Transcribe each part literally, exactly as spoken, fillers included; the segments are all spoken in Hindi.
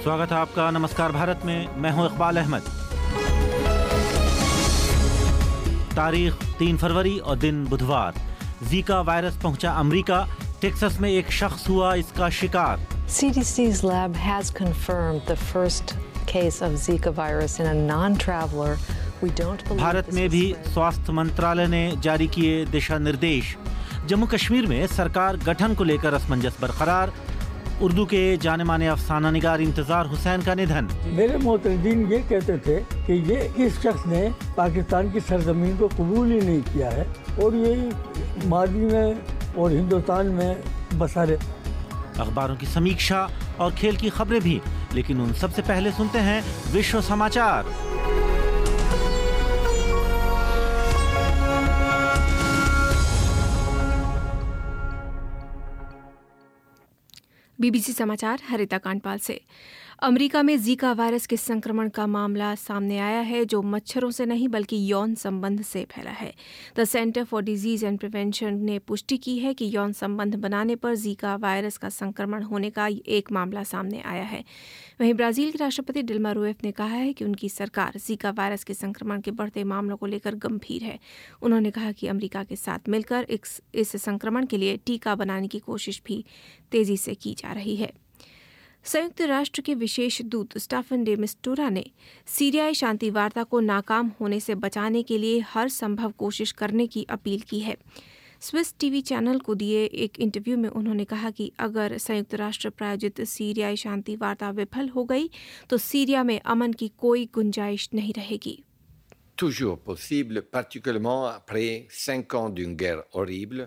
स्वागत है आपका नमस्कार भारत में। मैं हूं इकबाल अहमद। तारीख तीन फरवरी और दिन बुधवार। जीका वायरस पहुंचा अमेरिका। टेक्सास में एक शख्स हुआ इसका शिकार। C D C's lab has confirmed the first case of Zika virus in a non-traveler. We don't believe Bharat में भी स्वास्थ्य मंत्रालय ने जारी किए दिशा निर्देश। जम्मू कश्मीर में सरकार गठन को लेकर असमंजस बरकरार। उर्दू के जाने माने अफसाना निगार इंतजार हुसैन का निधन। मेरे मोहतरदीन ये कहते थे कि ये इस शख्स ने पाकिस्तान की सरजमीन को कबूल ही नहीं किया है और ये मादी में और हिंदुस्तान में बसा रहे। अखबारों की समीक्षा और खेल की खबरें भी, लेकिन उन सबसे पहले सुनते हैं विश्व समाचार। बीबीसी समाचार हरिता कांडपाल से। अमेरिका में जीका वायरस के संक्रमण का मामला सामने आया है जो मच्छरों से नहीं बल्कि यौन संबंध से फैला है। The centre for disease and prevention ने पुष्टि की है कि यौन संबंध बनाने पर जीका वायरस का संक्रमण होने का एक मामला सामने आया है। वहीं ब्राजील के राष्ट्रपति डिल्मा रूसेफ ने कहा है कि उनकी सरकार जीका वायरस के संक्रमण के बढ़ते मामलों को लेकर गंभीर है। उन्होंने कहा कि अमेरिका के साथ मिलकर इस, इस संक्रमण के लिए टीका बनाने की कोशिश भी तेजी से की जा रही है। संयुक्त राष्ट्र के विशेष दूत स्टाफन डे मिस्टूरा ने सीरियाई शांति वार्ता को नाकाम होने से बचाने के लिए हर संभव कोशिश करने की अपील की है। स्विस टीवी चैनल को दिए एक इंटरव्यू में उन्होंने कहा कि अगर संयुक्त राष्ट्र प्रायोजित सीरियाई शांति वार्ता विफल हो गई तो सीरिया में अमन की कोई गुंजाइश नहीं रहेगी। Toujours possible, particulièrement après cinq ans d'une guerre horrible.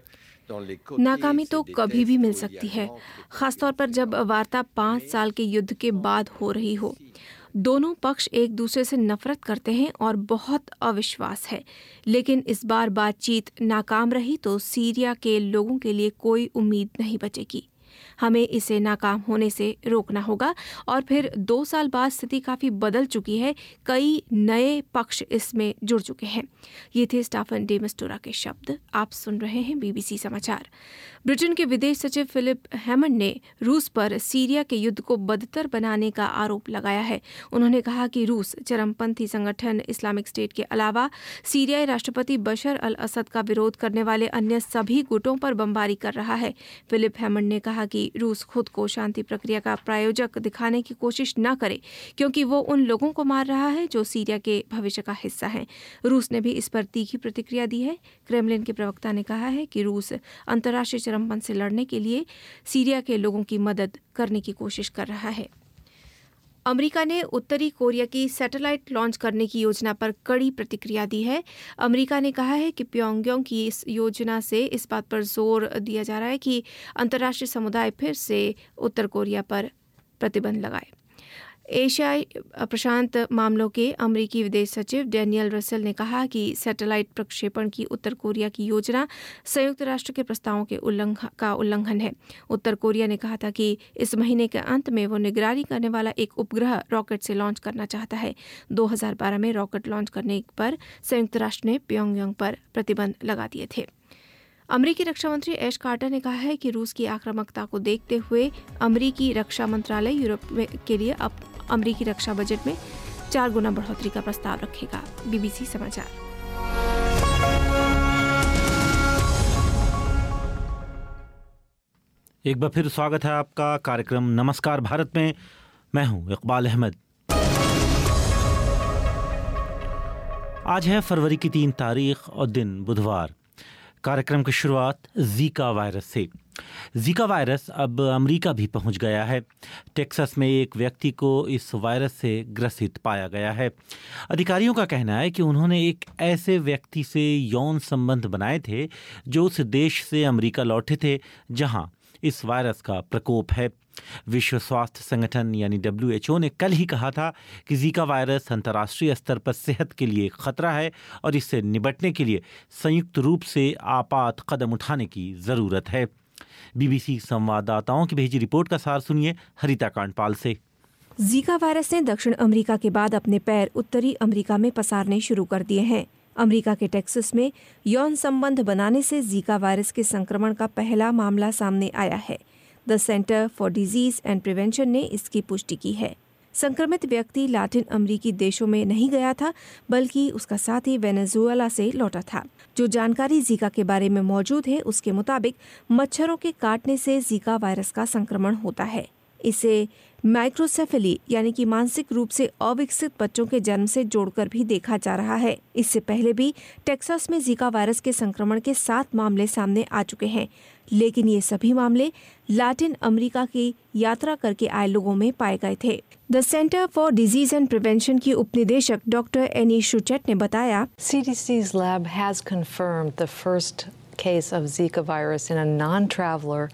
नाकामी तो कभी भी मिल सकती है, खासतौर पर जब वार्ता पाँच साल के युद्ध के बाद हो रही हो। दोनों पक्ष एक दूसरे से नफरत करते हैं और बहुत अविश्वास है, लेकिन इस बार बातचीत नाकाम रही तो सीरिया के लोगों के लिए कोई उम्मीद नहीं बचेगी। हमें इसे नाकाम होने से रोकना होगा और फिर दो साल बाद स्थिति काफ़ी बदल चुकी है, कई नए पक्ष इसमें जुड़ चुके हैं। ये थे स्टाफन डे मिस्टूरा के शब्द। आप सुन रहे हैं बीबीसी समाचार। ब्रिटेन के विदेश सचिव फिलिप हैमंड ने रूस पर सीरिया के युद्ध को बदतर बनाने का आरोप लगाया है। उन्होंने कहा कि रूस चरमपंथी संगठन इस्लामिक स्टेट के अलावा सीरियाई राष्ट्रपति बशर अल असद का विरोध करने वाले अन्य सभी गुटों पर बमबारी कर रहा है। फिलिप हैमंड ने कहा कि रूस खुद को शांति प्रक्रिया का प्रायोजक दिखाने की कोशिश न करे, क्योंकि वो उन लोगों को मार रहा है जो सीरिया के भविष्य का हिस्सा हैं। रूस ने भी इस पर तीखी प्रतिक्रिया दी है। क्रेमलिन के प्रवक्ता ने कहा है कि रूस अंतर्राष्ट्रीय चरमपंथ से लड़ने के लिए सीरिया के लोगों की मदद करने की कोशिश कर रहा है। अमेरिका ने उत्तरी कोरिया की सैटेलाइट लॉन्च करने की योजना पर कड़ी प्रतिक्रिया दी है। अमेरिका ने कहा है कि प्योंगयांग की इस योजना से इस बात पर जोर दिया जा रहा है कि अंतर्राष्ट्रीय समुदाय फिर से उत्तर कोरिया पर प्रतिबंध लगाए। एशियाई प्रशांत मामलों के अमेरिकी विदेश सचिव डैनियल रसेल ने कहा कि सैटेलाइट प्रक्षेपण की उत्तर कोरिया की योजना संयुक्त राष्ट्र के प्रस्तावों के उल्लंघन का उल्लंघन है। उत्तर कोरिया ने कहा था कि इस महीने के अंत में वो निगरानी करने वाला एक उपग्रह रॉकेट से लॉन्च करना चाहता है। दो हज़ार बारह में रॉकेट लॉन्च करने पर संयुक्त राष्ट्र ने प्योंगयांग पर प्रतिबंध लगा दिए थे। अमेरिकी रक्षा मंत्री एश कार्टर ने कहा है कि रूस की आक्रामकता को देखते हुए अमेरिकी रक्षा मंत्रालय यूरोप के लिए अब अमेरिकी रक्षा बजट में चार गुना बढ़ोतरी का प्रस्ताव रखेगा। बीबीसी समाचार। एक बार फिर स्वागत है आपका कार्यक्रम नमस्कार भारत में। मैं हूं इकबाल अहमद। आज है फरवरी की तीन तारीख और दिन बुधवार। कार्यक्रम की शुरुआत जीका वायरस से। जीका वायरस अब अमेरिका भी पहुंच गया है। टेक्सास में एक व्यक्ति को इस वायरस से ग्रसित पाया गया है। अधिकारियों का कहना है कि उन्होंने एक ऐसे व्यक्ति से यौन संबंध बनाए थे जो उस देश से अमेरिका लौटे थे जहां इस वायरस का प्रकोप है। विश्व स्वास्थ्य संगठन यानी डब्ल्यू एच ओ ने कल ही कहा था कि जीका वायरस अंतर्राष्ट्रीय स्तर पर सेहत के लिए खतरा है और इससे निपटने के लिए संयुक्त रूप से आपात कदम उठाने की ज़रूरत है। बीबीसी संवाददाताओं की भेजी रिपोर्ट का सार सुनिए हरिता कांडपाल से। जीका वायरस ने दक्षिण अमेरिका के बाद अपने पैर उत्तरी अमेरिका में पसारने शुरू कर दिए हैं। अमेरिका के टेक्सास में यौन संबंध बनाने से जीका वायरस के संक्रमण का पहला मामला सामने आया है। The centre for disease and prevention ने इसकी पुष्टि की है। संक्रमित व्यक्ति लातिन अमेरिकी देशों में नहीं गया था, बल्कि उसका साथी वेनेजुएला से लौटा था। जो जानकारी जीका के बारे में मौजूद है, उसके मुताबिक मच्छरों के काटने से जीका वायरस का संक्रमण होता है। इसे माइक्रोसेफेली यानी कि मानसिक रूप से अविकसित बच्चों के जन्म से जोड़कर भी देखा जा रहा है। इससे पहले भी टेक्सास में जीका वायरस के संक्रमण के सात मामले सामने आ चुके हैं, लेकिन ये सभी मामले लैटिन अमेरिका की यात्रा करके आए लोगों में पाए गए थे। The centre for disease and prevention की उपनिदेशक डॉक्टर एनी शुचेट ने बताया, C D C's lab has confirmed the first case of Zika virus in a non-traveler.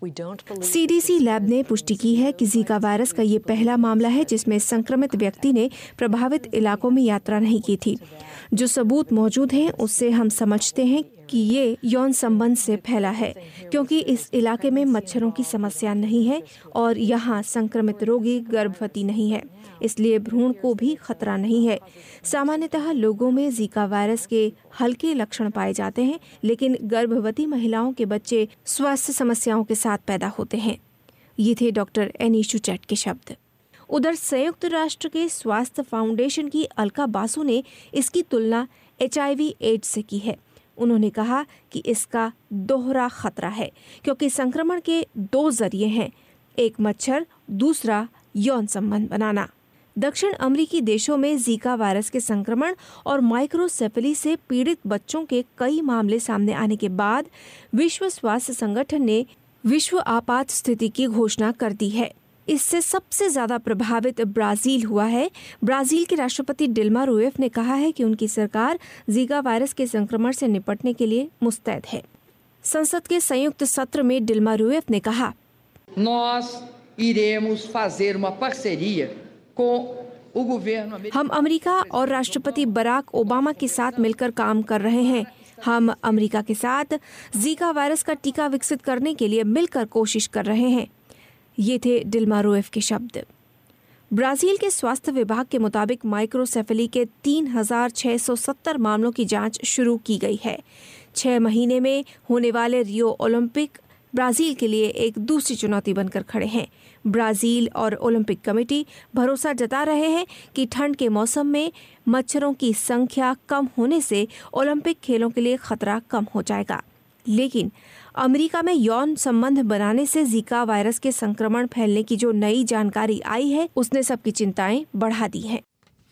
CDC lab ने पुष्टि की है कि जीका वायरस का ये पहला मामला है जिसमें संक्रमित व्यक्ति ने प्रभावित इलाकों में यात्रा नहीं की थी। जो सबूत मौजूद हैं उससे हम समझते हैं कि ये यौन संबंध से फैला है, क्योंकि इस इलाके में मच्छरों की समस्या नहीं है और यहाँ संक्रमित रोगी गर्भवती नहीं है, इसलिए भ्रूण को भी खतरा नहीं है। सामान्यतः लोगों में जीका वायरस के हल्के लक्षण पाए जाते हैं, लेकिन गर्भवती महिलाओं के बच्चे स्वास्थ्य समस्याओं के साथ पैदा होते हैं। ये थे डॉक्टर एनी शुचेट के शब्द। उधर संयुक्त राष्ट्र के स्वास्थ्य फाउंडेशन की अलका बासु ने इसकी तुलना एच आई वी एड्स से की है। उन्होंने कहा कि इसका दोहरा खतरा है, क्योंकि संक्रमण के दो जरिए हैं, एक मच्छर, दूसरा यौन संबंध बनाना। दक्षिण अमेरिकी देशों में जीका वायरस के संक्रमण और माइक्रोसेफेली से पीड़ित बच्चों के कई मामले सामने आने के बाद विश्व स्वास्थ्य संगठन ने विश्व आपात स्थिति की घोषणा कर दी है। इससे सबसे ज्यादा प्रभावित ब्राजील हुआ है। ब्राजील के राष्ट्रपति डिल्मा रूएफ ने कहा है कि उनकी सरकार जीका वायरस के संक्रमण से निपटने के लिए मुस्तैद है। संसद के संयुक्त सत्र में डिल्मा रूएफ ने कहा, Nós iremos fazer uma parceria com o governo americano. हम अमेरिका और राष्ट्रपति बराक ओबामा के साथ मिलकर काम कर रहे हैं। हम अमेरिका के साथ जीका वायरस का टीका विकसित करने के लिए मिलकर कोशिश कर रहे हैं। ये थे डिल्मा रूएफ के शब्द। ब्राजील के स्वास्थ्य विभाग के मुताबिक माइक्रोसेफेली के तीन हजार छह सौ सत्तर मामलों की जांच शुरू की गई है। छह महीने में होने वाले रियो ओलंपिक ब्राजील के लिए एक दूसरी चुनौती बनकर खड़े हैं। ब्राजील और ओलंपिक कमेटी भरोसा जता रहे हैं कि ठंड के मौसम में मच्छरों की संख्या कम होने से ओलंपिक खेलों के लिए खतरा कम हो जाएगा। लेकिन अमेरिका में यौन संबंध बनाने से जीका वायरस के संक्रमण फैलने की जो नई जानकारी आई है, उसने सबकी चिंताएं बढ़ा दी हैं।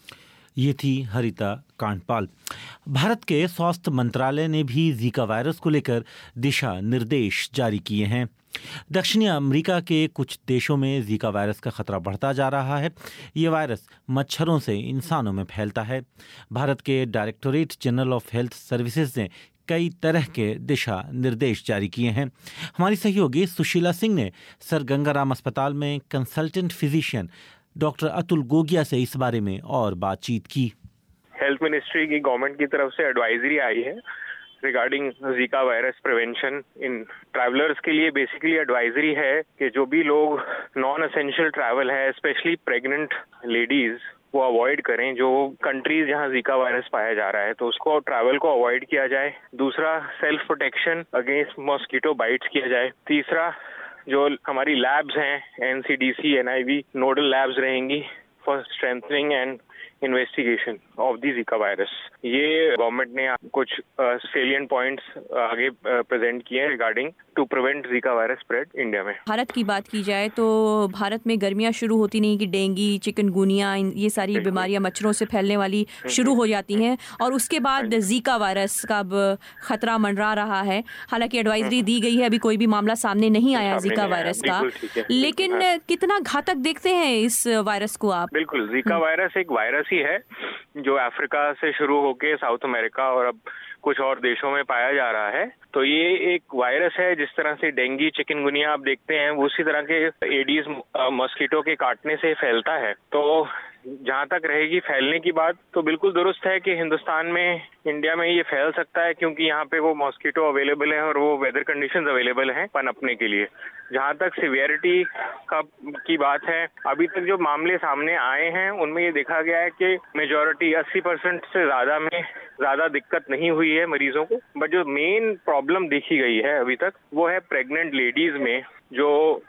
ये थी हरिता कांडपाल। भारत के स्वास्थ्य मंत्रालय ने भी जीका वायरस को लेकर दिशा निर्देश जारी किए हैं। दक्षिणी अमेरिका के कुछ देशों में जीका वायरस का खतरा बढ़ता जा रहा है। ये वायरस मच्छरों से इंसानों में फैलता है। भारत के directorate general of health services ने कई तरह के दिशा निर्देश जारी किए हैं। हमारी सहयोगी सुशीला सिंह ने सर गंगाराम अस्पताल में consultant physician doctor Atul Gogia से इस बारे में और बातचीत की। हेल्थ मिनिस्ट्री की गवर्नमेंट की तरफ से एडवाइजरी आई है regarding Zika virus prevention in travellers के लिए। बेसिकली एडवाइजरी है कि जो भी लोग नॉन एसेंशियल ट्रैवल है, स्पेशली प्रेग्नेंट लेडीज, वो अवॉइड करें। जो कंट्रीज जहां जीका वायरस पाया जा रहा है तो उसको ट्रैवल को अवॉइड किया जाए। दूसरा, self protection against mosquito bites किया जाए। तीसरा, जो हमारी लैब्स हैं एनसीडीसी, एनआईवी नोडल लैब्स रहेंगी for strengthening and investigation of the Zika virus. ये गवर्नमेंट ने कुछ सेलिएंट पॉइंट्स आगे प्रेजेंट किए हैं regarding to prevent Zika virus spread India में। भारत की बात की जाए तो भारत में गर्मियां शुरू होती नहीं कि डेंगू, चिकनगुनिया, ये सारी बीमारियां मच्छरों से फैलने वाली शुरू हो जाती हैं और उसके बाद जीका वायरस का खतरा मंडरा रहा है। हालांकि एडवाइजरी दी गई है, अभी कोई भी मामला सामने नहीं आया जीका वायरस का, लेकिन कितना घातक देखते हैं इस वायरस को आप? बिल्कुल, जीका वायरस एक वायरस ही है जो अफ्रीका से शुरू होके साउथ अमेरिका और अब कुछ और देशों में पाया जा रहा है। तो ये एक वायरस है, जिस तरह से डेंगू, चिकनगुनिया आप देखते हैं, उसी तरह के एडीज मॉस्किटो के काटने से फैलता है। तो जहां तक रहेगी फैलने की बात, तो बिल्कुल दुरुस्त है कि हिंदुस्तान में, इंडिया में ये फैल सकता है, क्योंकि यहाँ पे वो मॉस्किटो अवेलेबल है और वो वेदर कंडीशंस अवेलेबल हैं पनपने के लिए। जहां तक सिवियरिटी का की बात है, अभी तक जो मामले सामने आए हैं उनमें ये देखा गया है कि मेजॉरिटी अस्सी परसेंट से ज्यादा में ज्यादा दिक्कत नहीं हुई है मरीजों को। बट जो मेन प्रॉब्लम देखी गई है अभी तक वो है प्रेग्नेंट लेडीज में, जो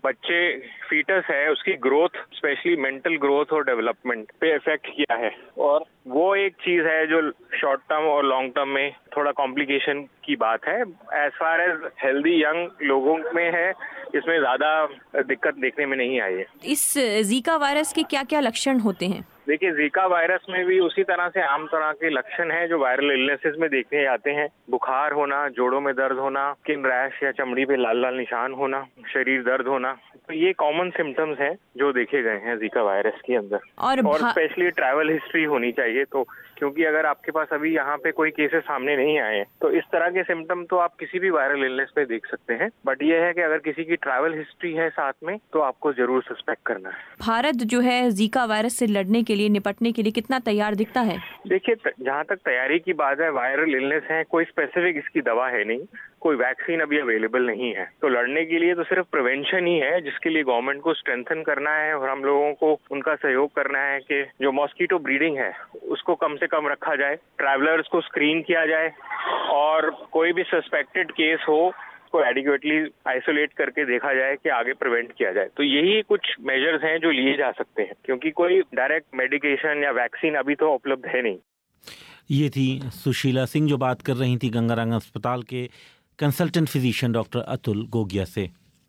बच्चे फीटस है उसकी ग्रोथ, स्पेशली मेंटल ग्रोथ और डेवलपमेंट पे इफेक्ट किया है। और वो एक चीज है जो शॉर्ट टर्म और लॉन्ग टर्म में थोड़ा कॉम्प्लिकेशन की बात है। As far as healthy young लोगों में है, इसमें ज्यादा दिक्कत देखने में नहीं आई है। इस जीका वायरस के क्या क्या लक्षण होते हैं? देखिए, जीका वायरस में भी उसी तरह से आम तरह के लक्षण हैं जो वायरल इलनेसेस में देखने जाते हैं। बुखार होना, जोड़ों में दर्द होना, स्किन रैश या चमड़ी पे लाल लाल निशान होना, शरीर दर्द होना, तो ये कॉमन सिम्टम्स हैं जो देखे गए हैं जीका वायरस के अंदर। और, और स्पेशली ट्रैवल हिस्ट्री होनी चाहिए, तो क्योंकि अगर आपके पास अभी यहाँ पे कोई केसेस सामने नहीं आए हैं तो इस तरह के सिम्टम तो आप किसी भी वायरल इलनेस में देख सकते हैं। बट ये है कि अगर किसी की ट्रैवल हिस्ट्री है साथ में तो आपको जरूर सस्पेक्ट करना है। भारत जो है जीका वायरस से लड़ने के लिए, निपटने के लिए कितना तैयार दिखता है? देखिए, जहाँ तक तैयारी की बात है, वायरल इलनेस है, कोई स्पेसिफिक इसकी दवा है नहीं, कोई वैक्सीन अभी अवेलेबल नहीं है। तो लड़ने के लिए तो सिर्फ प्रिवेंशन ही है, जिसके लिए गवर्नमेंट को स्ट्रेंथन करना है और हम लोगों को उनका सहयोग करना है कि जो मॉस्किटो ब्रीडिंग है उसको कम से कम रखा जाए, ट्रैवलर्स को स्क्रीन किया जाए और कोई भी सस्पेक्टेड केस हो को एडिक्वेटली आइसोलेट करके देखा जाए कि आगे प्रिवेंट किया जाए। तो यही कुछ मेजर्स हैं जो लिए जा सकते हैं, क्योंकि कोई डायरेक्ट मेडिकेशन या वैक्सीन अभी तो उपलब्ध है नहीं। ये थी सुशीला सिंह जो बात कर रही थी गंगाराम अस्पताल के consultant physician doctor Atul Gogia से।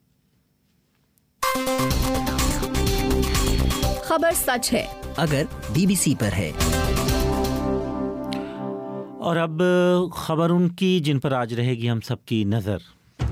खबर सच है अगर बीबीसी पर है। और अब खबर उनकी जिन पर आज रहेगी हम सबकी नजर।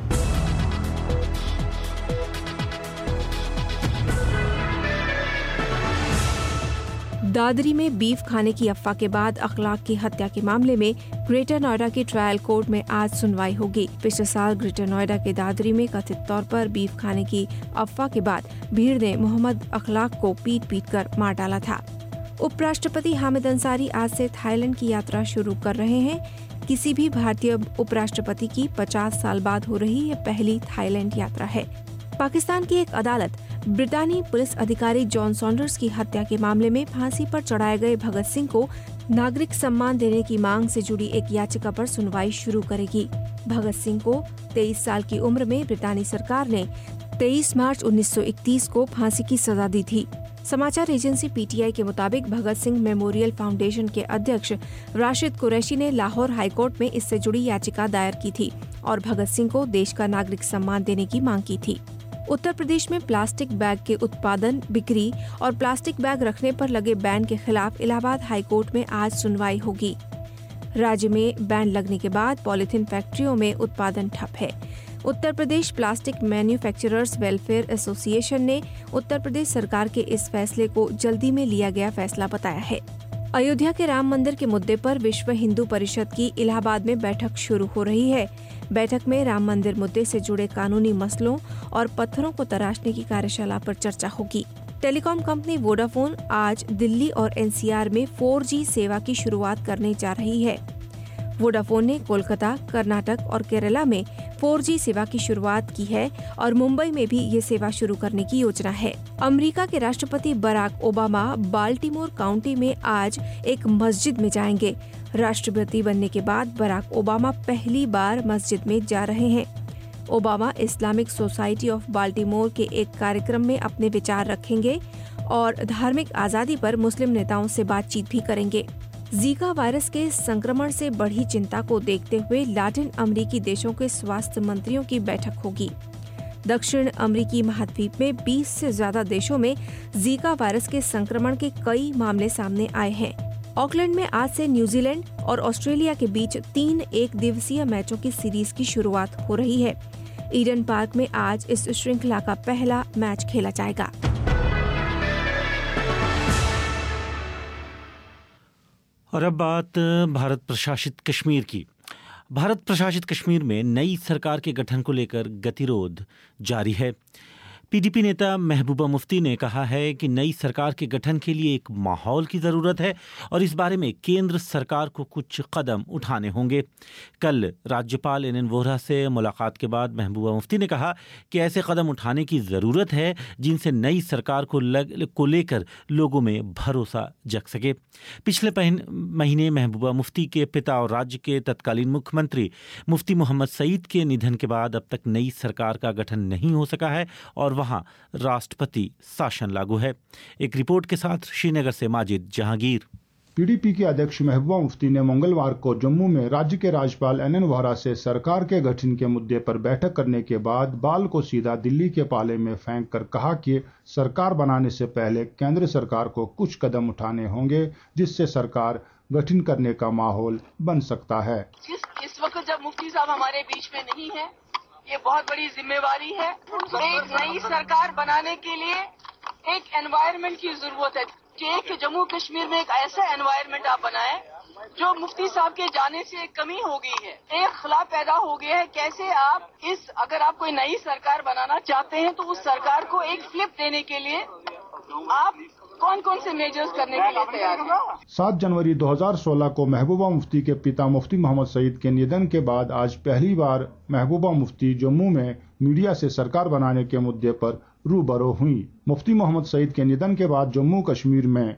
दादरी में बीफ खाने की अफवाह के बाद अखलाक की हत्या के मामले में ग्रेटर नोएडा की ट्रायल कोर्ट में आज सुनवाई होगी। पिछले साल ग्रेटर नोएडा के दादरी में कथित तौर पर बीफ खाने की अफवाह के बाद भीड़ ने मोहम्मद अखलाक को पीट पीट कर मार डाला था। उपराष्ट्रपति हामिद अंसारी आज से थाईलैंड की यात्रा शुरू कर रहे हैं। किसी भी भारतीय उपराष्ट्रपति की पचास साल बाद हो रही ये पहली थाईलैंड यात्रा है। पाकिस्तान की एक अदालत ब्रिटानी पुलिस अधिकारी जॉन सॉन्डर्स की हत्या के मामले में फांसी पर चढ़ाए गए भगत सिंह को नागरिक सम्मान देने की मांग से जुड़ी एक याचिका पर सुनवाई शुरू करेगी। भगत सिंह को तेईस साल की उम्र में ब्रिटानी सरकार ने तेईस मार्च उन्नीस सौ इकतीस को फांसी की सजा दी थी। समाचार एजेंसी पीटीआई के मुताबिक भगत सिंह मेमोरियल फाउंडेशन के अध्यक्ष राशिद कुरैशी ने लाहौर हाईकोर्ट में इससे जुड़ी याचिका दायर की थी और भगत सिंह को देश का नागरिक सम्मान देने की मांग की थी। उत्तर प्रदेश में प्लास्टिक बैग के उत्पादन, बिक्री और प्लास्टिक बैग रखने पर लगे बैन के खिलाफ इलाहाबाद हाईकोर्ट में आज सुनवाई होगी। राज्य में बैन लगने के बाद पॉलिथीन फैक्ट्रियों में उत्पादन ठप है। Uttar Pradesh plastic manufacturers welfare association ने उत्तर प्रदेश सरकार के इस फैसले को जल्दी में लिया गया फैसला बताया है। अयोध्या के राम मंदिर के मुद्दे पर विश्व हिंदू परिषद की इलाहाबाद में बैठक शुरू हो रही है। बैठक में राम मंदिर मुद्दे से जुड़े कानूनी मसलों और पत्थरों को तराशने की कार्यशाला पर चर्चा होगी। टेलीकॉम कंपनी वोडाफोन आज दिल्ली और एनसीआर में फोर जी सेवा की शुरुआत करने जा रही है। वोडाफोन ने कोलकाता, कर्नाटक और केरला में फोर जी सेवा की शुरुआत की है और मुंबई में भी ये सेवा शुरू करने की योजना है। अमेरिका के राष्ट्रपति बराक ओबामा बाल्टीमोर काउंटी में आज एक मस्जिद में जाएंगे। राष्ट्रपति बनने के बाद बराक ओबामा पहली बार मस्जिद में जा रहे हैं। Obama Islamic society of Baltimore के एक कार्यक्रम में अपने विचार रखेंगे और धार्मिक आजादी पर मुस्लिम नेताओं से बातचीत भी करेंगे। जीका वायरस के संक्रमण से बढ़ी चिंता को देखते हुए लैटिन अमेरिकी देशों के स्वास्थ्य मंत्रियों की बैठक होगी। दक्षिण अमेरिकी महाद्वीप में बीस से ज्यादा देशों में जीका वायरस के संक्रमण के कई मामले सामने आए हैं। ऑकलैंड में आज से न्यूजीलैंड और ऑस्ट्रेलिया के बीच तीन एक दिवसीय मैचों की सीरीज की शुरुआत हो रही है। ईडन पार्क में आज इस श्रृंखला का पहला मैच खेला जाएगा। और अब बात भारत प्रशासित कश्मीर की। भारत प्रशासित कश्मीर में नई सरकार के गठन को लेकर गतिरोध जारी है। पीडीपी नेता महबूबा मुफ्ती ने कहा है कि नई सरकार के गठन के लिए एक माहौल की ज़रूरत है और इस बारे में केंद्र सरकार को कुछ कदम उठाने होंगे। कल राज्यपाल एन एन वोहरा से मुलाकात के बाद महबूबा मुफ्ती ने कहा कि ऐसे कदम उठाने की ज़रूरत है जिनसे नई सरकार को लग को लेकर लोगों में भरोसा जग सके। पिछले महीने महबूबा मुफ्ती के पिता और राज्य के तत्कालीन मुख्यमंत्री मुफ्ती मोहम्मद सईद के निधन के बाद अब तक नई सरकार का गठन नहीं हो सका है और वहां राष्ट्रपति शासन लागू है। एक रिपोर्ट के साथ श्रीनगर से माजिद जहांगीर। पीडीपी के अध्यक्ष महबूबा मुफ्ती ने मंगलवार को जम्मू में राज्य के राज्यपाल एन एन वोहरा से सरकार के गठन के मुद्दे पर बैठक करने के बाद बाल को सीधा दिल्ली के पाले में फेंक कर कहा कि सरकार बनाने से पहले केंद्र सरकार को कुछ कदम उठाने होंगे जिससे सरकार गठन करने का माहौल बन सकता है। इस, इस वक्त जब मुफ्ती साहब हमारे बीच में नहीं है, ये बहुत बड़ी जिम्मेवारी है। एक नई सरकार बनाने के लिए एक एनवायरनमेंट की जरूरत है कि जम्मू कश्मीर में एक ऐसा एनवायरनमेंट आप बनाएं जो मुफ्ती साहब के जाने से एक कमी हो गई है, एक खला पैदा हो गया है। कैसे आप इस अगर आप कोई नई सरकार बनाना चाहते हैं तो उस सरकार को एक फ्लिप देने के लिए आप कौन कौन से मेजर्स करने के लिए तैयार हैं? सात जनवरी दो हज़ार सोलह को महबूबा मुफ्ती के पिता मुफ्ती मोहम्मद सईद के निधन के बाद आज पहली बार महबूबा मुफ्ती जम्मू में मीडिया से सरकार बनाने के मुद्दे पर रूबरू हुई। मुफ्ती मोहम्मद सईद के निधन के बाद जम्मू कश्मीर में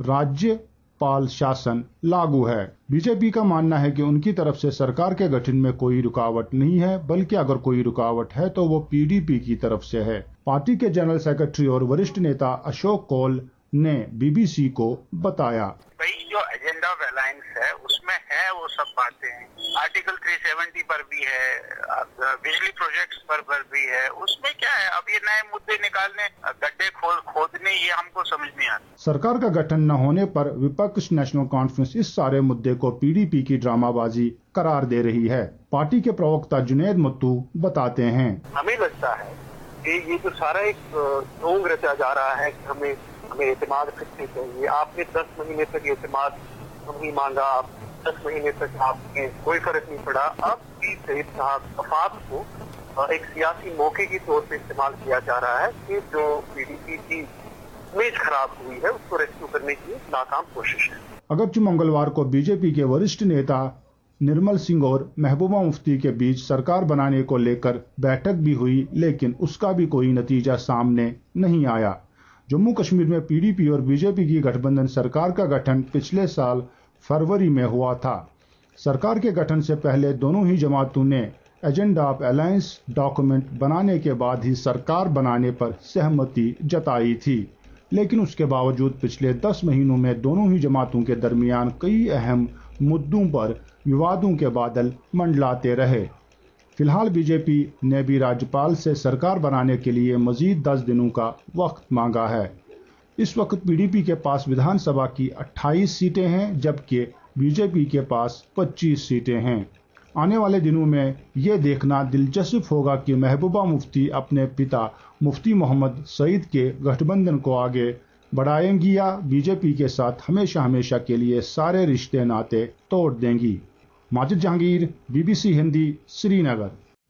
राज्यपाल शासन लागू है। बीजेपी का मानना है कि उनकी तरफ से सरकार के गठन में कोई रुकावट नहीं है, बल्कि अगर कोई रुकावट है तो वो पीडीपी की तरफ से है। पार्टी के जनरल सेक्रेटरी और वरिष्ठ नेता अशोक कौल ने बीबीसी को बताया, भाई जो एजेंडा ऑफ अलायंस है उसमें है वो सब बातें, आर्टिकल तीन सौ सत्तर पर भी है, बिजली प्रोजेक्ट्स पर पर भी है, उसमें क्या है अब ये नए मुद्दे निकालने, गड्ढे खोद खोदने, ये हमको समझ नहीं आता। सरकार का गठन न होने पर विपक्ष नेशनल कॉन्फ्रेंस इस सारे मुद्दे को पीडीपी की ड्रामाबाजी करार दे रही है। पार्टी के प्रवक्ता जुनैद मत्तू बताते हैं, हमें लगता है कि ये जो सारा एक ढोंग रचा जा रहा है कि हमें हमें एतमाद करनी चाहिए। आपने दस महीने तक एतमाद नहीं मांगा, दस महीने तक आपने कोई फर्क नहीं पड़ा। अब भी सईद साहब वफात को एक सियासी मौके के तौर पे इस्तेमाल किया जा रहा है कि जो पीडीपी की इमेज खराब हुई है उसको रेस्क्यू करने की नाकाम कोशिश है। अगरचे मंगलवार को बीजेपी के वरिष्ठ नेता निर्मल सिंह और महबूबा मुफ्ती के बीच सरकार बनाने को लेकर बैठक भी हुई, लेकिन उसका भी कोई नतीजा सामने नहीं आया। जम्मू कश्मीर में पीडीपी और बीजेपी की गठबंधन सरकार का गठन पिछले साल फरवरी में हुआ था। सरकार के गठन से पहले दोनों ही जमातों ने एजेंडा ऑफ अलायंस डॉक्यूमेंट बनाने के बाद ही सरकार बनाने पर सहमति जताई थी, लेकिन उसके बावजूद पिछले दस महीनों में दोनों ही जमातों के दरमियान कई अहम मुद्दों पर विवादों के बादल मंडलाते रहे। फिलहाल बीजेपी ने भी राज्यपाल से सरकार बनाने के लिए मजीद दस दिनों का वक्त मांगा है। इस वक्त पीडीपी के पास विधानसभा की अट्ठाईस सीटें हैं, जबकि बीजेपी के पास पच्चीस सीटें हैं। आने वाले दिनों में ये देखना दिलचस्प होगा कि महबूबा मुफ्ती अपने पिता मुफ्ती मोहम्मद सईद के गठबंधन को आगे बढ़ाएंगी या बीजेपी के साथ हमेशा हमेशा के लिए सारे रिश्ते नाते तोड़ देंगी। माजिद जहांगीर, बीबीसी हिंदी, श्रीनगर।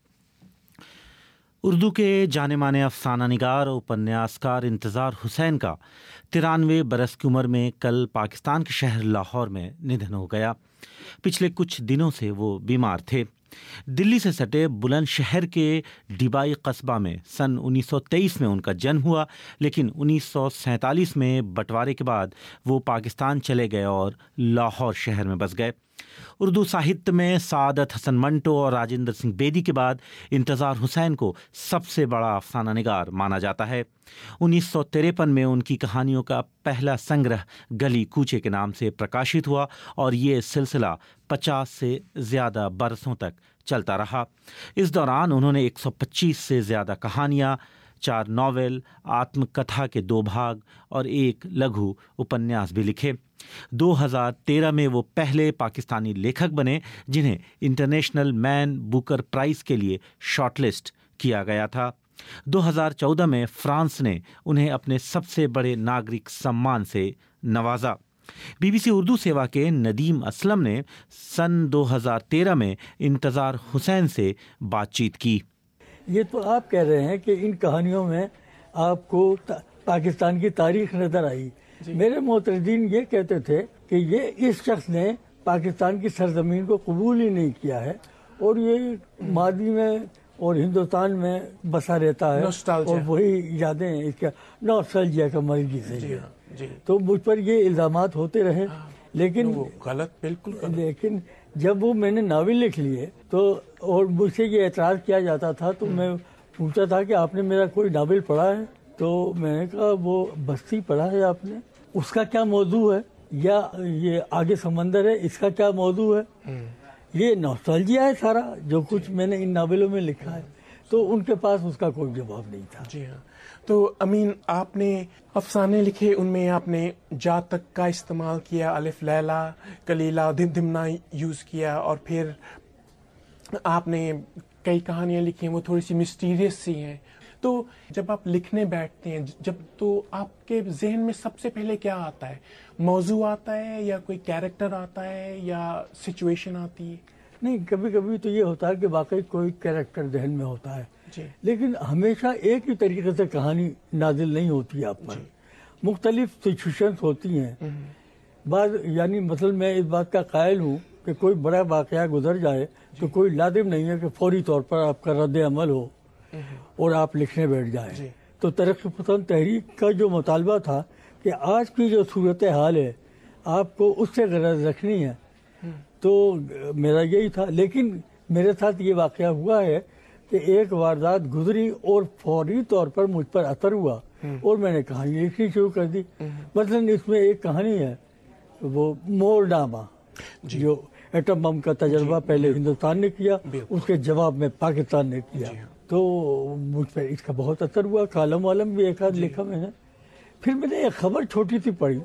उर्दू के जाने माने अफसाना निगार और उपन्यासकार इंतज़ार हुसैन का तिरानवे बरस की उम्र में कल पाकिस्तान के शहर लाहौर में निधन हो गया। पिछले कुछ दिनों से वो बीमार थे। दिल्ली से सटे बुलंदशहर के डिबाई कस्बा में सन उन्नीस सौ तेईस में उनका जन्म हुआ, लेकिन उन्नीस सौ सैंतालीस में बंटवारे के बाद वो पाकिस्तान चले गए और लाहौर शहर में बस गए। उर्दू साहित्य में सादत हसन मंटो और राजेंद्र सिंह बेदी के बाद इंतज़ार हुसैन को सबसे बड़ा अफसाना निगार माना जाता है। उन्नीस सौ तिरपन में उनकी कहानियों का पहला संग्रह गली कूचे के नाम से प्रकाशित हुआ और ये सिलसिला पचास से ज़्यादा बरसों तक चलता रहा। इस दौरान उन्होंने एक सौ पच्चीस से ज़्यादा कहानियाँ, चार नॉवेल, आत्मकथा के दो भाग और एक लघु उपन्यास भी लिखे। दो हज़ार तेरह में वो पहले पाकिस्तानी लेखक बने जिन्हें इंटरनेशनल मैन बुकर प्राइज़ के लिए शॉर्टलिस्ट किया गया था। दो हज़ार चौदह में फ्रांस ने उन्हें अपने सबसे बड़े नागरिक सम्मान से नवाजा। बीबीसी उर्दू सेवा के नदीम असलम ने सन दो हज़ार तेरह में इंतज़ार हुसैन से बातचीत की। ये तो आप कह रहे हैं कि इन कहानियों में आपको पाकिस्तान की तारीख नजर आई। मेरे मोतरदीन ये कहते थे कि ये इस शख्स ने पाकिस्तान की सरजमीन को कबूल ही नहीं किया है और ये मादी में और हिंदुस्तान में बसा रहता है और वही यादें इसका नॉस्टैल्जिया का मर्जी से जी, जी। तो मुझ पर ये इल्जामात होते रहे, लेकिन गलत बिल्कुल गलत। लेकिन जब वो मैंने नावल लिख लिए तो और मुझसे ये एतराज़ किया जाता था तो मैं पूछा था कि आपने मेरा कोई नावल पढ़ा है, तो मैंने कहा वो बस्ती पढ़ा है आपने, उसका क्या मौजू है, या ये आगे समंदर है, इसका क्या मौजू है। ये नॉस्टैल्जिया है सारा जो कुछ मैंने इन नावलों में लिखा है। तो उनके पास उसका कोई जवाब नहीं था। जी हाँ। तो अमीन, आपने अफसाने लिखे, उनमें आपने जातक का इस्तेमाल किया, अलिफ लैला कलीला धिमधिमना यूज़ किया, और फिर आपने कई कहानियाँ लिखी हैं वो थोड़ी सी मिस्टीरियस सी हैं। तो जब आप लिखने बैठते हैं, जब तो आपके जहन में सबसे पहले क्या आता है? मौजू आता है, या कोई कैरेक्टर आता है, या सिचुएशन आती है? नहीं, कभी कभी तो ये होता है कि वाकई कोई कैरेक्टर जहन में होता है जी। लेकिन हमेशा एक ही तरीके से कहानी नाजिल नहीं होती है आप पर, मुख्तलिफ सिचुएशंस होती हैं। बाद यानी मतलब मैं इस बात का कायल हूँ कि कोई बड़ा वाक़या गुजर जाए तो कोई लाजिम नहीं है कि फौरी तौर पर आपका रद्द अमल हो और आप लिखने बैठ जाएं। तो तरक्की पसंद तहरीक का जो मुतालबा था कि आज की जो सूरत हाल है आपको उससे गरज रखनी है, तो मेरा यही था। लेकिन मेरे साथ ये वाक़या हुआ है कि एक वारदात गुजरी और फौरी तौर पर मुझ पर असर हुआ और मैंने कहानी लिखनी शुरू कर दी। मसलन इसमें एक कहानी है, वो मोरनामा, जो एटम बम का तजर्बा पहले हिंदुस्तान ने किया, उसके जवाब में पाकिस्तान ने किया। तो मुझ पर इसका बहुत असर हुआ, कालम वालम भी एक आध लिखा मैंने। फिर मैंने एक खबर छोटी सी पढ़ी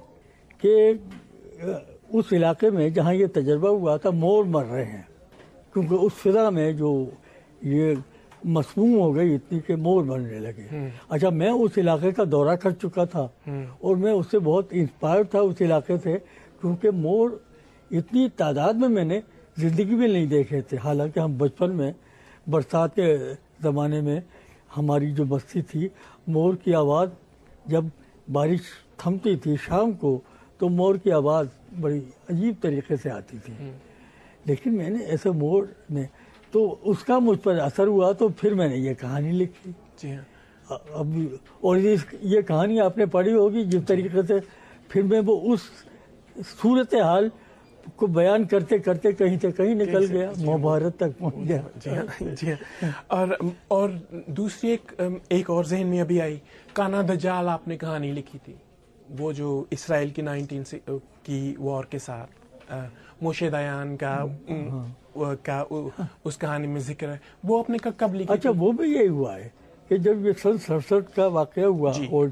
कि उस इलाके में जहाँ ये तजर्बा हुआ था मोर मर रहे हैं, क्योंकि उस फिजा में जो ये मसमूम हो गई इतनी कि मोर मरने लगे। अच्छा, मैं उस इलाके का दौरा कर चुका था और मैं उससे बहुत इंस्पायर था उस इलाके से, क्योंकि मोर इतनी तादाद में मैंने ज़िंदगी में नहीं देखे थे। हालांकि हम बचपन में बरसात के ज़माने में हमारी जो बस्ती थी, मोर की आवाज़ जब बारिश थमती थी शाम को, तो मोर की आवाज़ बड़ी अजीब तरीके से आती थी। लेकिन मैंने ऐसे मोर ने तो उसका मुझ पर असर हुआ, तो फिर मैंने ये कहानी लिखी। जी हाँ। अब और इस ये कहानी आपने पढ़ी होगी जिस तरीके से फिर मैं वो उस सूरत हाल को बयान करते करते कहीं से कहीं निकल गया, महाभारत तक पहुंच गया। जी हाँ, जी हाँ। और और दूसरी एक एक और जहन में अभी आई, काना दज्जाल आपने कहानी लिखी थी, वो जो इसराइल की नाइनटीन से की वॉर के साथ मोशे दयान का हाँ। का उस कहानी में जिक्र है, वो आपने कब लिखी? अच्छा, वो भी यही हुआ है कि जब ये सन सड़सठ का वाक़या हुआ और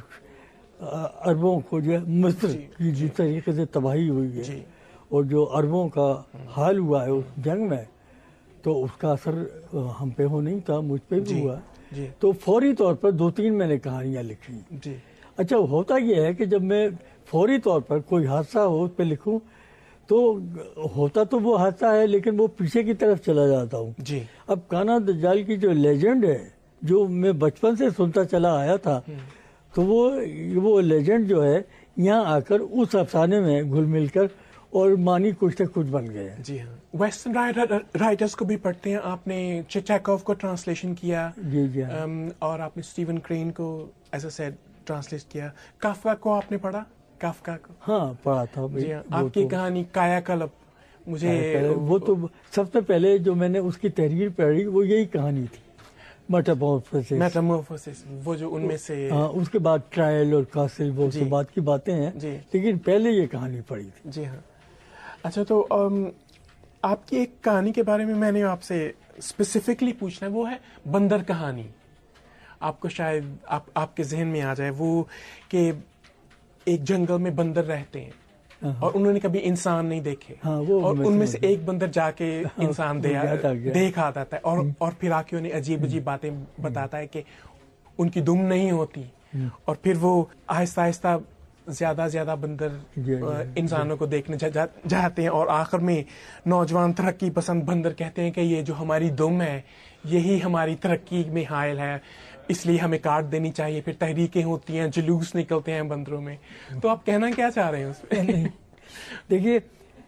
अरबों को जो मिस्र की जिस तरीके से तबाही हुई है और जो अरबों का हाल हुआ है उस जंग में, तो उसका असर हम पे हो नहीं था, मुझ पे भी हुआ। तो फौरी तौर पर दो तीन मैंने कहानियाँ लिखी। अच्छा, होता यह है कि जब मैं फौरी तौर पर कोई हादसा हो उस पर लिखूं, तो होता तो वो हादसा है लेकिन वो पीछे की तरफ चला जाता हूँ। अब काना दज्जाल की जो लेजेंड है, जो मैं बचपन से सुनता चला आया था, तो वो वो लेजेंड जो है यहाँ आकर उस अफसाने में घुल मिलकर और मानी कुछ तक कुछ बन गए। जी हाँ। वेस्टर्न राइटर राइटर्स को भी पढ़ते हैं। आपने चेचेकोव को ट्रांसलेशन किया। जी जी हाँ। और आपने स्टीवन क्रेन को एज अ सेड ट्रांसलेट किया। काफका को आपने पढ़ा? काफका को हाँ पढ़ा था। जी हाँ। आपकी तो, कहानी कायाकल्प, मुझे वो तो सबसे पहले जो मैंने उसकी तहरीर पढ़ी वो यही कहानी थी, मेटामॉर्फोसिस। मेटामॉर्फोसिस वो जो उनमें से हाँ, उसके बाद ट्रायल और कासिल वो सब बात की बातें हैं, लेकिन पहले ये कहानी पढ़ी थी। जी हाँ। अच्छा, तो आम, आपकी एक कहानी के बारे में मैंने आपसे स्पेसिफिकली पूछना है, वो है बंदर कहानी। आपको शायद आप आपके जहन में आ जाए वो कि एक जंगल में बंदर रहते हैं और उन्होंने कभी इंसान नहीं देखे। हाँ, वो और उनमें से एक बंदर जाके इंसान दे देख आता है और और फिर आके उन्हें अजीब अजीब बातें बताता है कि उनकी दुम नहीं होती, और फिर वो आहिस्ता आहिस्ता ज्यादा ज्यादा बंदर इंसानों को देखने जा, जा, जाते हैं, और आखिर में नौजवान तरक्की पसंद बंदर कहते हैं कि ये जो हमारी दुम है यही हमारी तरक्की में हायल है, इसलिए हमें काट देनी चाहिए। फिर तहरीकें होती हैं, जुलूस निकलते हैं बंदरों में। तो आप कहना क्या चाह रहे हैं उस पर? देखिए,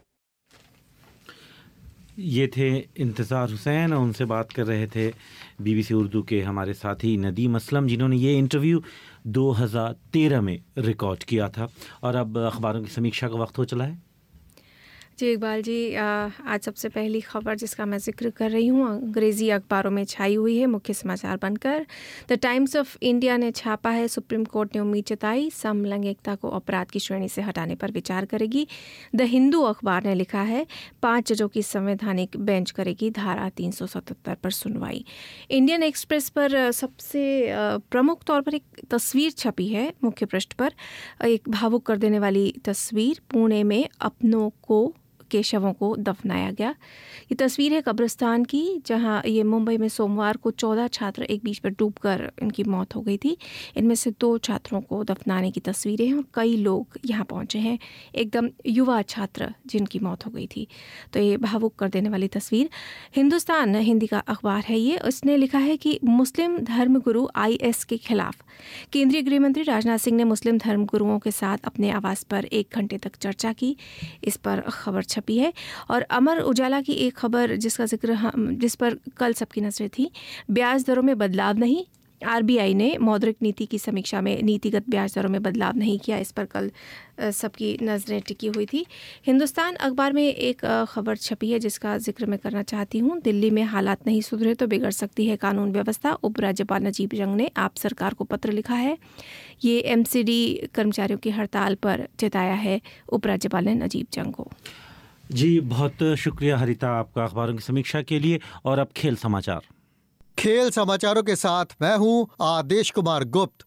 ये थे इंतज़ार हुसैन और उनसे बात कर रहे थे बीबीसी उर्दू के हमारे साथी नदीम असलम, जिन्होंने ये इंटरव्यू दो हज़ार तेरह में रिकॉर्ड किया था। और अब अखबारों की समीक्षा का वक्त हो चला है। जी इकबाल जी, आज सबसे पहली खबर जिसका मैं जिक्र कर रही हूँ अंग्रेज़ी अखबारों में छाई हुई है मुख्य समाचार बनकर। द टाइम्स ऑफ इंडिया ने छापा है, सुप्रीम कोर्ट ने उम्मीद जताई, समलैंगिकता को अपराध की श्रेणी से हटाने पर विचार करेगी। द हिंदू अखबार ने लिखा है, पाँच जजों की संवैधानिक बेंच करेगी धारा तीन सौ सतहत्तर पर सुनवाई। इंडियन एक्सप्रेस पर सबसे प्रमुख तौर पर एक तस्वीर छपी है मुख्य पृष्ठ पर, एक भावुक कर देने वाली तस्वीर। पुणे में अपनों को के शवों को दफनाया गया। ये तस्वीर है कब्रिस्तान की, जहां ये मुंबई में सोमवार को चौदह छात्र एक बीच में डूबकर इनकी मौत हो गई थी। इनमें से दो छात्रों को दफनाने की तस्वीरें हैं और कई लोग यहाँ पहुँचे हैं, एकदम युवा छात्र जिनकी मौत हो गई थी। तो ये भावुक कर देने वाली तस्वीर। हिंदुस्तान हिंदी का अखबार है ये, उसने लिखा है कि मुस्लिम धर्मगुरु आई एस के खिलाफ केंद्रीय गृह मंत्री राजनाथ सिंह ने मुस्लिम धर्मगुरुओं के साथ अपने आवास पर एक घंटे तक चर्चा की। इस पर खबर छपी है। और अमर उजाला की एक खबर जिसका जिक्र हम जिस पर कल सबकी नजरें थी, ब्याज दरों में बदलाव नहीं, आरबीआई ने मौद्रिक नीति की समीक्षा में नीतिगत ब्याज दरों में बदलाव नहीं किया। इस पर कल सबकी नज़रें टिकी हुई थी। हिंदुस्तान अखबार में एक खबर छपी है जिसका जिक्र मैं करना चाहती हूँ। दिल्ली में हालात नहीं सुधरे तो बिगड़ सकती है कानून व्यवस्था, उपराज्यपाल नजीब जंग ने आप सरकार को पत्र लिखा है। ये एमसीडी कर्मचारियों की हड़ताल पर चिताया है उपराज्यपाल ने नजीब जंग को। जी बहुत शुक्रिया हरिता आपका अखबारों की समीक्षा के लिए। और अब खेल समाचार। खेल समाचारों के साथ मैं हूं आदेश कुमार गुप्त।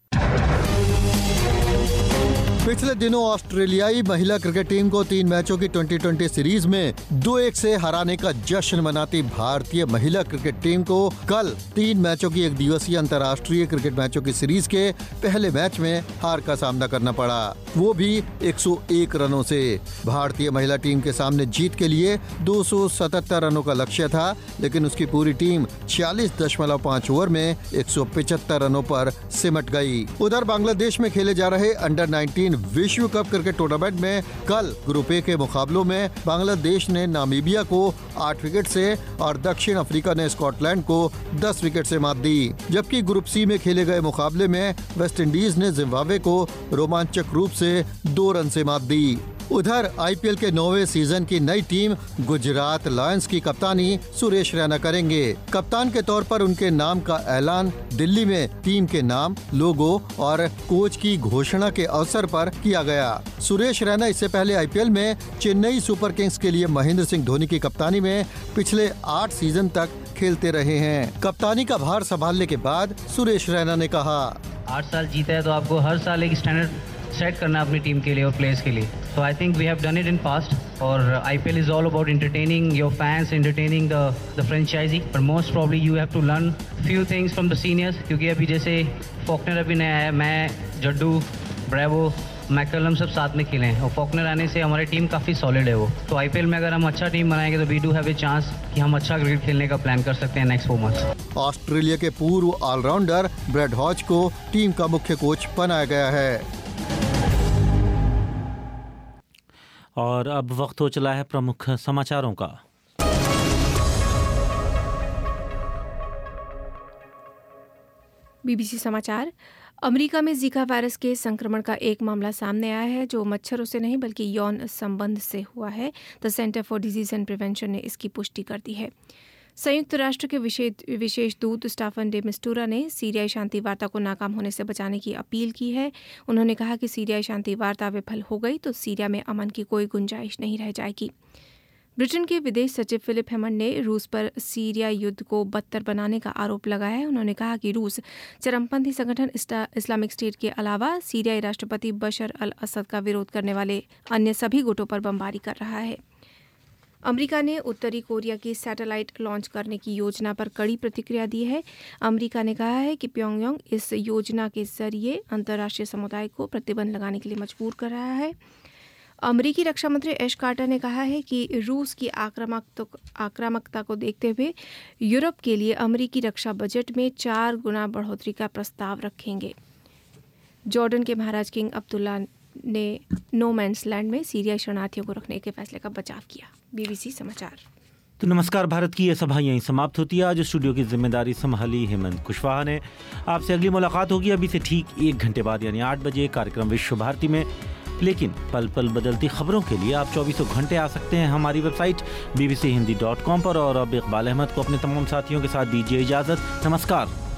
पिछले दिनों ऑस्ट्रेलियाई महिला क्रिकेट टीम को तीन मैचों की ट्वेंटी ट्वेंटी सीरीज में दो एक से हराने का जश्न मनाती भारतीय महिला क्रिकेट टीम को कल तीन मैचों की एक दिवसीय अंतर्राष्ट्रीय क्रिकेट मैचों की सीरीज के पहले मैच में हार का सामना करना पड़ा, वो भी एक सौ एक रनों से। भारतीय महिला टीम के सामने जीत के लिए दो सौ सतहत्तर रनों का लक्ष्य था, लेकिन उसकी पूरी टीम छियालीस दशमलव पाँच ओवर में एक सौ पिचहत्तर रनों पर सिमट गई। उधर बांग्लादेश में खेले जा रहे अंडर नाइनटीन विश्व कप क्रिकेट टूर्नामेंट में कल ग्रुप ए के मुकाबलों में बांग्लादेश ने नामीबिया को आठ विकेट से और दक्षिण अफ्रीका ने स्कॉटलैंड को दस विकेट से मात दी। जबकि ग्रुप सी में खेले गए मुकाबले में वेस्ट इंडीज ने जिम्बाब्वे को रोमांचक रूप से दो रन से मात दी। उधर आईपीएल के नौवे सीजन की नई टीम गुजरात लायंस की कप्तानी सुरेश रैना करेंगे। कप्तान के तौर पर उनके नाम का ऐलान दिल्ली में टीम के नाम, लोगो और कोच की घोषणा के अवसर पर किया गया। सुरेश रैना इससे पहले आईपीएल में चेन्नई सुपर किंग्स के लिए महेंद्र सिंह धोनी की कप्तानी में पिछले आठ सीजन तक खेलते रहे हैं। कप्तानी का भार संभालने के बाद सुरेश रैना ने कहा, आठ साल जीता है तो आपको हर साल एक स्टैंडर्ड सेट करना अपनी टीम के लिए और प्लेयर्स के लिए। So I think we have done it in past. और I P L is all about entertaining your fans, entertaining the the franchisee. But most probably you have to learn few things from the seniors. क्योंकि अभी जैसे फॉकनर अभी नया है, मैं जड्डू, ब्रेवो, मैकलम सब साथ में खेले हैं और फॉकनर आने से हमारी टीम काफ़ी सॉलिड है वो। तो आईपीएल में अगर हम अच्छा टीम बनाएंगे तो we do have a chance कि हम अच्छा क्रिकेट खेलने का प्लान कर सकते हैं नेक्स्ट फोर मंथ्स। ऑस्ट्रेलिया के पूर्व ऑलराउंडर ब्रैड हॉज को टीम का मुख्य कोच बनाया गया है। और अब वक्त हो चला है प्रमुख समाचारों का। बीबीसी समाचार। अमेरिका में जीका वायरस के संक्रमण का एक मामला सामने आया है जो मच्छरों से नहीं बल्कि यौन संबंध से हुआ है। The centre for disease and prevention ने इसकी पुष्टि कर दी है। संयुक्त राष्ट्र के विशेष विशेष दूत स्टाफन डे मिस्टूरा ने सीरियाई शांति वार्ता को नाकाम होने से बचाने की अपील की है। उन्होंने कहा कि सीरियाई शांति वार्ता विफल हो गई तो सीरिया में अमन की कोई गुंजाइश नहीं रह जाएगी। ब्रिटेन के विदेश सचिव फिलिप हेमंड ने रूस पर सीरिया युद्ध को बदतर बनाने का आरोप लगाया है। उन्होंने कहा कि रूस चरमपंथी संगठन इस्लामिक स्टेट के अलावा सीरियाई राष्ट्रपति बशर अल असद का विरोध करने वाले अन्य सभी गुटों पर बमबारी कर रहा है। अमेरिका ने उत्तरी कोरिया की सैटेलाइट लॉन्च करने की योजना पर कड़ी प्रतिक्रिया दी है। अमेरिका ने कहा है कि प्योंगयांग इस योजना के जरिए अंतर्राष्ट्रीय समुदाय को प्रतिबंध लगाने के लिए मजबूर कर रहा है। अमेरिकी रक्षा मंत्री एश कार्टर ने कहा है कि रूस की आक्रामक आक्रामकता को देखते हुए यूरोप के लिए अमेरिकी रक्षा बजट में चार गुना बढ़ोतरी का प्रस्ताव रखेंगे। जॉर्डन के महाराज किंग अब्दुल्ला ने नो मैंस लैंड में सीरियाई शरणार्थियों को रखने के फैसले का बचाव किया। बीबीसी समाचार। तो नमस्कार भारत की ये सभा यहीं समाप्त होती है। आज स्टूडियो की जिम्मेदारी संभाली हेमंत कुशवाहा ने। आपसे अगली मुलाकात होगी अभी से ठीक एक घंटे बाद यानी आठ बजे कार्यक्रम विश्व भारती में। लेकिन पल पल बदलती खबरों के लिए आप चौबीसों घंटे आ सकते हैं हमारी website B B C Hindi dot com पर। और अब इकबाल अहमद को अपने तमाम साथियों के साथ दीजिए इजाज़त। नमस्कार।